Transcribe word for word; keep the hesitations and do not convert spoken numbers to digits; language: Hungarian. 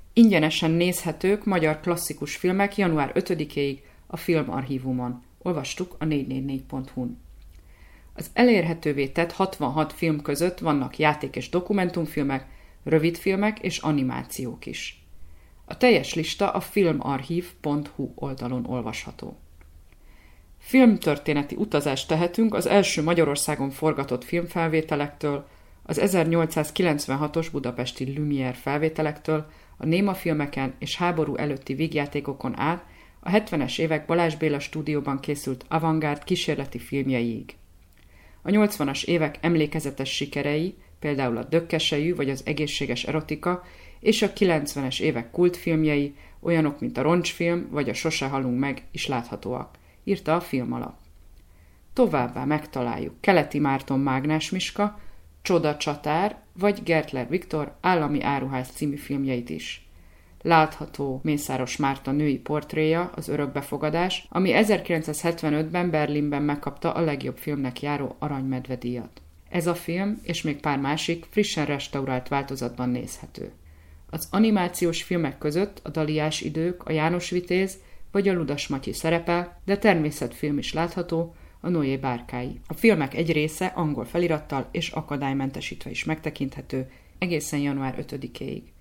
Ingyenesen nézhetők magyar klasszikus filmek január ötödikéig a Filmarchívumon. Olvastuk a négy négy négy pont hu-n. Az elérhetővé tett hatvanhat film között vannak játék- és dokumentumfilmek, rövidfilmek és animációk is. A teljes lista a filmarchiv pont hu oldalon olvasható. Filmtörténeti utazást tehetünk az első Magyarországon forgatott filmfelvételektől, az ezernyolcszázkilencvenhatos budapesti Lumière felvételektől, a némafilmeken és háború előtti vígjátékokon át a hetvenes évek Balázs Béla stúdióban készült avantgárd kísérleti filmjeiig. A nyolcvanas évek emlékezetes sikerei, például a Dökkesejű vagy az Egészséges erotika, és a kilencvenes évek kultfilmjei, olyanok, mint a Roncsfilm vagy a Sose halunk meg is láthatóak, írta a Filmalap. Továbbá megtaláljuk Keleti Márton Mágnás Miska, Csoda Csatár vagy Gertler Viktor Állami áruház című filmjeit is. Látható Mészáros Márta női portréja, az Örökbefogadás, ami ezerkilencszázhetvenötben Berlinben megkapta a legjobb filmnek járó Aranymedve díjat. Ez a film és még pár másik frissen restaurált változatban nézhető. Az animációs filmek között a Daliás idők, a János Vitéz vagy a Ludas Matyi szerepel, de természetfilm is látható, a Noé bárkái. A filmek egy része angol felirattal és akadálymentesítve is megtekinthető egészen január ötödikéig.